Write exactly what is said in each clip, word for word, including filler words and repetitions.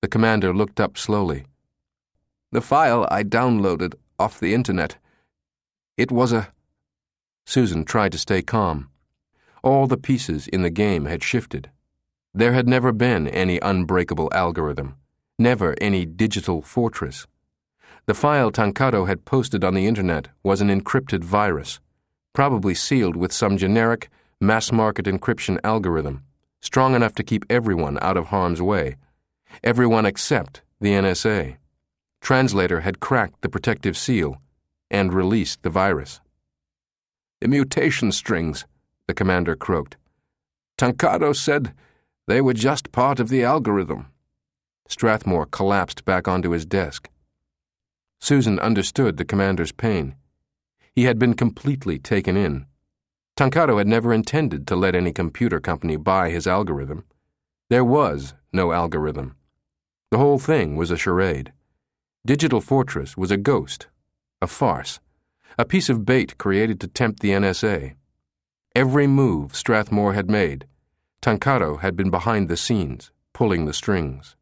The commander looked up slowly. "The file I downloaded off the internet. It was a..." Susan tried to stay calm. All the pieces in the game had shifted. There had never been any unbreakable algorithm, never any digital fortress. The file Tancado had posted on the internet was an encrypted virus, probably sealed with some generic, mass-market encryption algorithm, strong enough to keep everyone out of harm's way, everyone except the N S A. Translator had cracked the protective seal and released the virus. "The mutation strings," the commander croaked. "Tancado said they were just part of the algorithm." Strathmore collapsed back onto his desk. Susan understood the commander's pain. He had been completely taken in. Tancado had never intended to let any computer company buy his algorithm. There was no algorithm. The whole thing was a charade. Digital Fortress was a ghost, a farce, a piece of bait created to tempt the N S A. Every move Strathmore had made, Tancado had been behind the scenes, pulling the strings.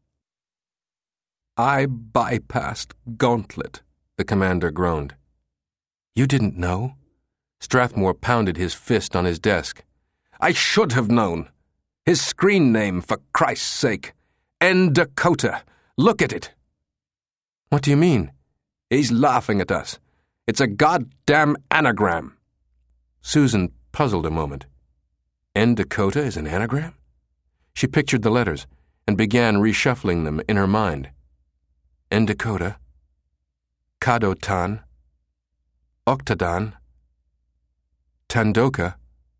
"I bypassed Gauntlet," the commander groaned. "You didn't know?" Strathmore pounded his fist on his desk. "I should have known. His screen name, for Christ's sake. N. Dakota. Look at it." "What do you mean?" "He's laughing at us. It's a goddamn anagram." Susan puzzled a moment. N. Dakota is an anagram? She pictured the letters and began reshuffling them in her mind. N. Dakota, Kadotan, Octadan, Tandoka.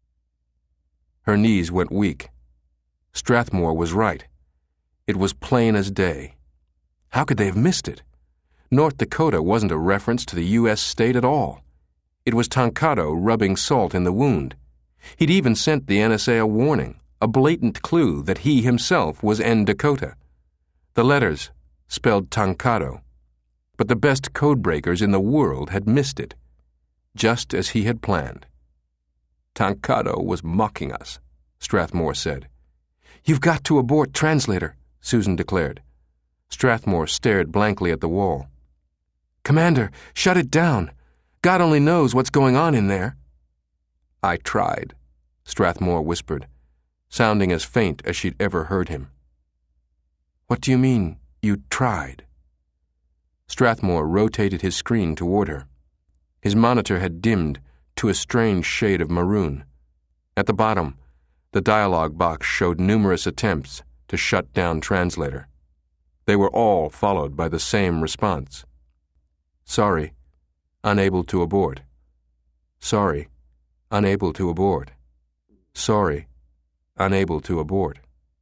Her knees went weak. Strathmore was right. It was plain as day. How could they have missed it? North Dakota wasn't a reference to the U S state at all. It was Tancado rubbing salt in the wound. He'd even sent the N S A a warning, a blatant clue that he himself was N. Dakota. The letters spelled Tancado, but the best codebreakers in the world had missed it, just as he had planned. "Tancado was mocking us," Strathmore said. "You've got to abort Translator," Susan declared. Strathmore stared blankly at the wall. "Commander, shut it down. God only knows what's going on in there." "I tried," Strathmore whispered, sounding as faint as she'd ever heard him. "What do you mean, you tried?" Strathmore rotated his screen toward her. His monitor had dimmed to a strange shade of maroon. At the bottom, the dialog box showed numerous attempts to shut down Translator. They were all followed by the same response. "Sorry, unable to abort. Sorry, unable to abort. Sorry, unable to abort."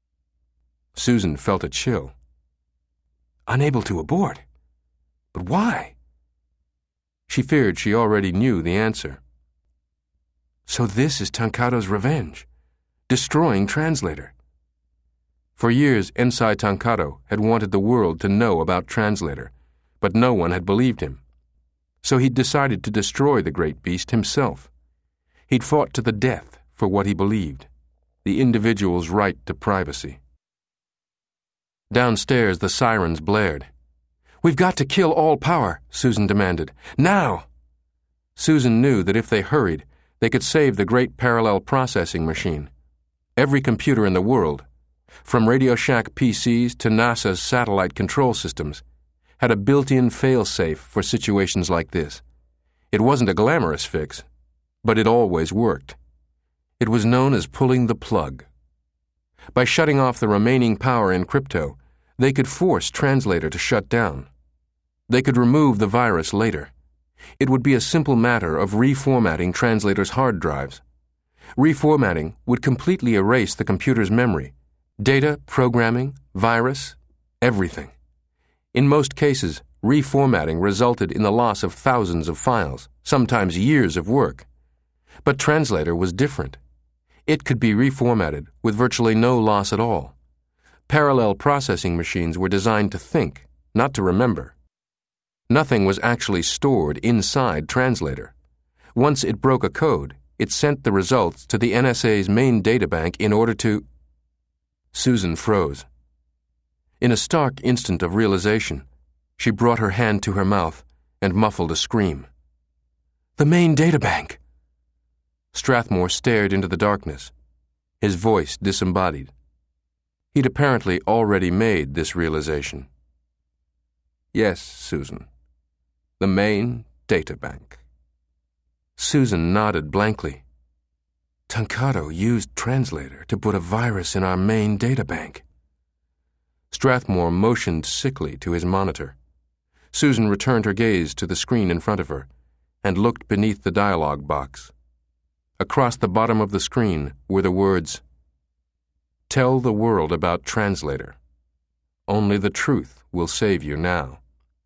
Susan felt a chill. Unable to abort? But why? She feared she already knew the answer. So this is Tancado's revenge, destroying Translator. For years, Ensai Tancado had wanted the world to know about Translator, but no one had believed him. So he'd decided to destroy the great beast himself. He'd fought to the death for what he believed, the individual's right to privacy. Downstairs, the sirens blared. "We've got to kill all power," Susan demanded. "Now!" Susan knew that if they hurried, they could save the great parallel processing machine. Every computer in the world, from Radio Shack P Cs to NASA's satellite control systems, had a built-in fail-safe for situations like this. It wasn't a glamorous fix, but it always worked. It was known as pulling the plug. By shutting off the remaining power in crypto, they could force Translator to shut down. They could remove the virus later. It would be a simple matter of reformatting Translator's hard drives. Reformatting would completely erase the computer's memory, data, programming, virus, everything. In most cases, reformatting resulted in the loss of thousands of files, sometimes years of work. But Translator was different. It could be reformatted with virtually no loss at all. Parallel processing machines were designed to think, not to remember. Nothing was actually stored inside Translator. Once it broke a code, it sent the results to the N S A's main databank in order to... Susan froze. In a stark instant of realization, she brought her hand to her mouth and muffled a scream. "The main databank!" Strathmore stared into the darkness, his voice disembodied. He'd apparently already made this realization. "Yes, Susan. The main databank." Susan nodded blankly. "Tancado used Translator to put a virus in our main databank." Strathmore motioned sickly to his monitor. Susan returned her gaze to the screen in front of her and looked beneath the dialog box. Across the bottom of the screen were the words, "Tell the world about Translator. Only the truth will save you now."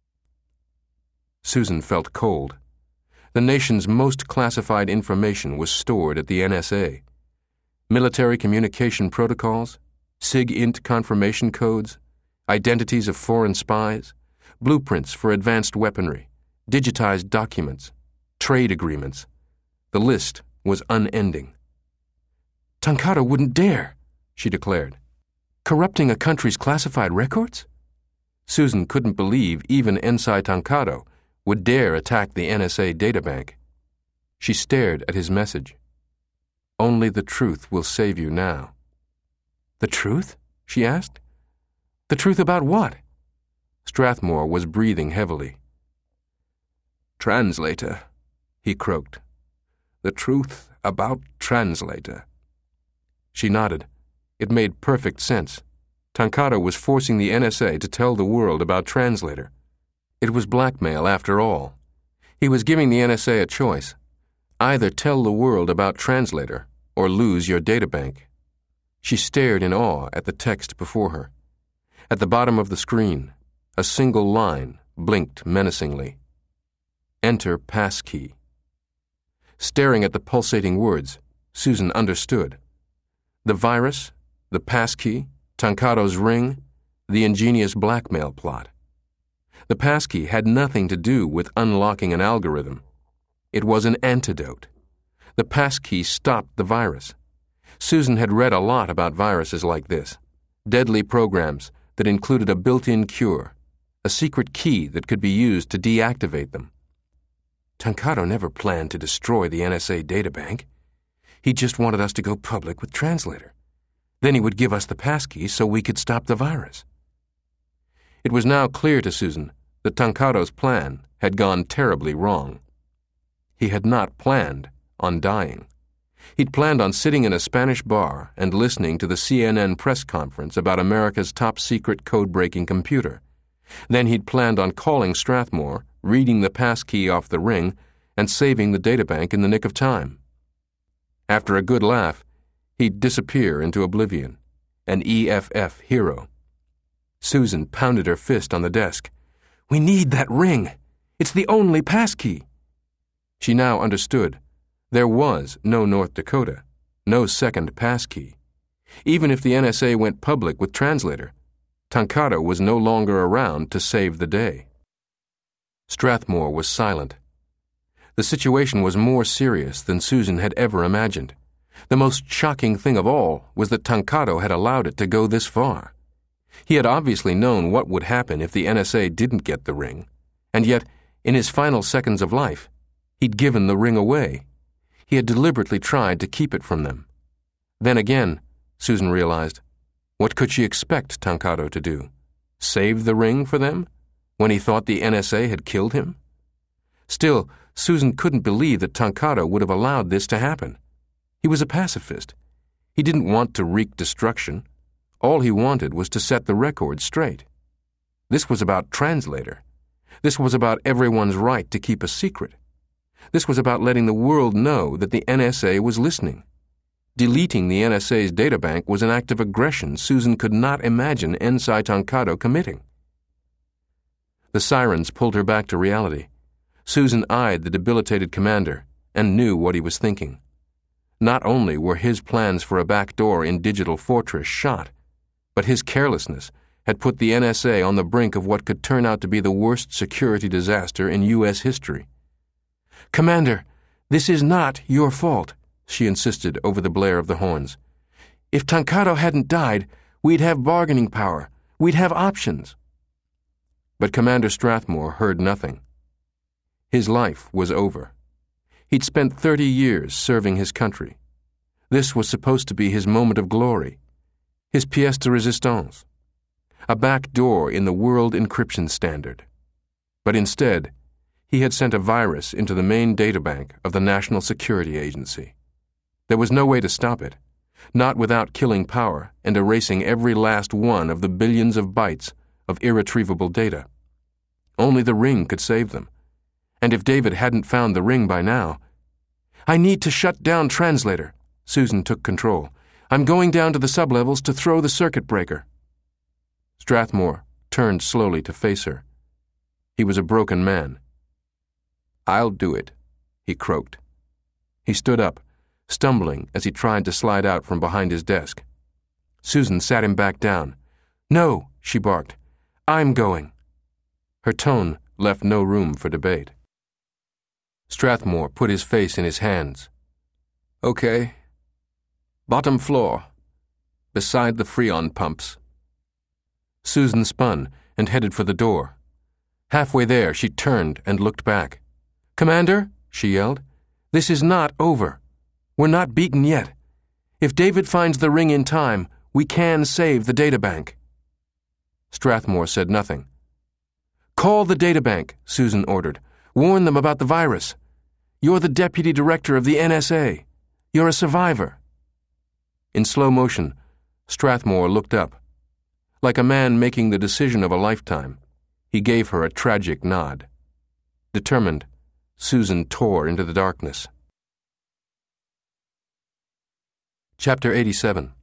Susan felt cold. The nation's most classified information was stored at the N S A. Military communication protocols, SIG-INT confirmation codes, identities of foreign spies, blueprints for advanced weaponry, digitized documents, trade agreements. The list was unending. "Tancado wouldn't dare," she declared. "Corrupting a country's classified records?" Susan couldn't believe even Ensai Tancado would dare attack the N S A databank. She stared at his message. "Only the truth will save you now." "The truth?" she asked. "The truth about what?" Strathmore was breathing heavily. "Translator," he croaked. "The truth about Translator." She nodded. It made perfect sense. Tancado was forcing the N S A to tell the world about Translator. It was blackmail after all. He was giving the N S A a choice. Either tell the world about Translator or lose your databank. She stared in awe at the text before her. At the bottom of the screen, a single line blinked menacingly. "Enter passkey." Staring at the pulsating words, Susan understood. The virus, the passkey, Tancado's ring, the ingenious blackmail plot. The passkey had nothing to do with unlocking an algorithm. It was an antidote. The passkey stopped the virus. Susan had read a lot about viruses like this, deadly programs that included a built-in cure, a secret key that could be used to deactivate them. Tancado never planned to destroy the N S A databank. He just wanted us to go public with Translator. Then he would give us the passkey so we could stop the virus. It was now clear to Susan that Tancado's plan had gone terribly wrong. He had not planned on dying. He'd planned on sitting in a Spanish bar and listening to the C N N press conference about America's top-secret code-breaking computer. Then he'd planned on calling Strathmore, reading the passkey off the ring, and saving the databank in the nick of time. After a good laugh, he'd disappear into oblivion, an E F F hero. Susan pounded her fist on the desk. "We need that ring. It's the only passkey." She now understood. There was no North Dakota, no second passkey. Even if the N S A went public with Translator, Tancado was no longer around to save the day. Strathmore was silent. The situation was more serious than Susan had ever imagined. The most shocking thing of all was that Tancado had allowed it to go this far. He had obviously known what would happen if the N S A didn't get the ring, and yet, in his final seconds of life, he'd given the ring away. He had deliberately tried to keep it from them. Then again, Susan realized, what could she expect Tancado to do? Save the ring for them, when he thought the N S A had killed him? Still, Susan couldn't believe that Tancado would have allowed this to happen. He was a pacifist. He didn't want to wreak destruction. All he wanted was to set the record straight. This was about Translator. This was about everyone's right to keep a secret. This was about letting the world know that the N S A was listening. Deleting the N S A's databank was an act of aggression Susan could not imagine Ensai Tancado committing. The sirens pulled her back to reality. Susan eyed the debilitated commander and knew what he was thinking. Not only were his plans for a backdoor in Digital Fortress shot, but his carelessness had put the N S A on the brink of what could turn out to be the worst security disaster in U S history. "Commander, this is not your fault," she insisted over the blare of the horns. "If Tancado hadn't died, we'd have bargaining power. We'd have options. But Commander Strathmore heard nothing. His life was over. He'd spent thirty years serving his country. This was supposed to be his moment of glory, his pièce de résistance, a back door in the world encryption standard. But instead, he had sent a virus into the main databank of the National Security Agency. There was no way to stop it, not without killing power and erasing every last one of the billions of bytes of irretrievable data. Only the ring could save them. And if David hadn't found the ring by now... I need to shut down Translator. Susan took control. I'm going down to the sublevels to throw the circuit breaker. Strathmore turned slowly to face her. He was a broken man. I'll do it, he croaked. He stood up, stumbling as he tried to slide out from behind his desk. Susan sat him back down. No, she barked. I'm going. Her tone left no room for debate. Strathmore put his face in his hands. Okay. Bottom floor, beside the Freon pumps. Susan spun and headed for the door. Halfway there, she turned and looked back. Commander, she yelled, this is not over. We're not beaten yet. If David finds the ring in time, we can save the databank. Strathmore said nothing. Call the databank, Susan ordered. Warn them about the virus. You're the deputy director of the N S A. You're a survivor. In slow motion, Strathmore looked up. Like a man making the decision of a lifetime, he gave her a tragic nod. Determined, Susan tore into the darkness. Chapter eighty-seven.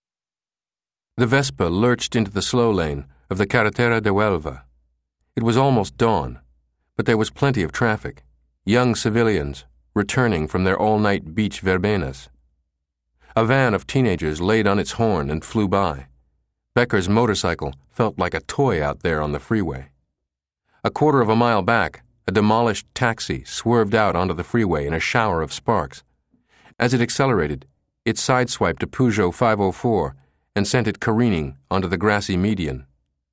The Vespa lurched into the slow lane of the Carretera de Huelva. It was almost dawn, but there was plenty of traffic, young civilians returning from their all-night beach verbenas. A van of teenagers laid on its horn and flew by. Becker's motorcycle felt like a toy out there on the freeway. A quarter of a mile back, a demolished taxi swerved out onto the freeway in a shower of sparks. As it accelerated, it sideswiped a Peugeot five oh four and sent it careening onto the grassy median.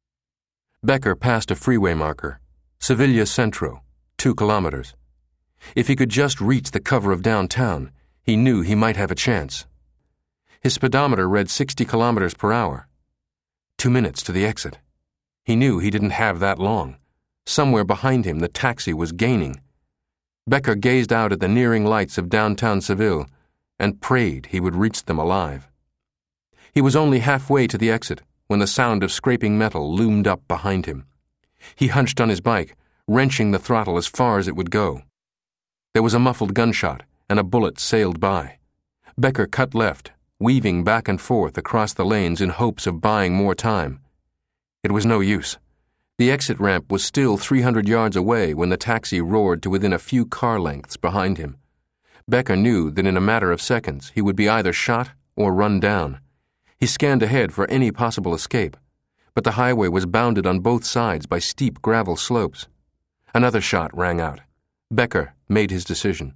Becker passed a freeway marker, Sevilla Centro, two kilometers. If he could just reach the cover of downtown, he knew he might have a chance. His speedometer read sixty kilometers per hour. Two minutes to the exit. He knew he didn't have that long. Somewhere behind him, the taxi was gaining. Becker gazed out at the nearing lights of downtown Seville and prayed he would reach them alive. He was only halfway to the exit when the sound of scraping metal loomed up behind him. He hunched on his bike, wrenching the throttle as far as it would go. There was a muffled gunshot, and a bullet sailed by. Becker cut left, weaving back and forth across the lanes in hopes of buying more time. It was no use. The exit ramp was still three hundred yards away when the taxi roared to within a few car lengths behind him. Becker knew that in a matter of seconds he would be either shot or run down. He scanned ahead for any possible escape, but the highway was bounded on both sides by steep gravel slopes. Another shot rang out. Becker made his decision.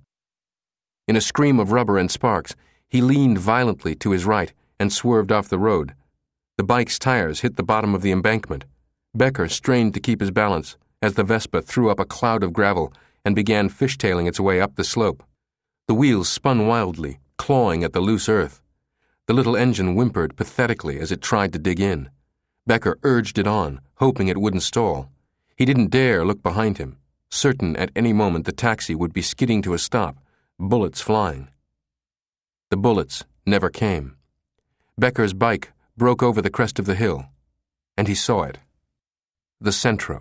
In a scream of rubber and sparks, he leaned violently to his right and swerved off the road. The bike's tires hit the bottom of the embankment. Becker strained to keep his balance as the Vespa threw up a cloud of gravel and began fishtailing its way up the slope. The wheels spun wildly, clawing at the loose earth. The little engine whimpered pathetically as it tried to dig in. Becker urged it on, hoping it wouldn't stall. He didn't dare look behind him, certain at any moment the taxi would be skidding to a stop, bullets flying. The bullets never came. Becker's bike broke over the crest of the hill, and he saw it. The Centro.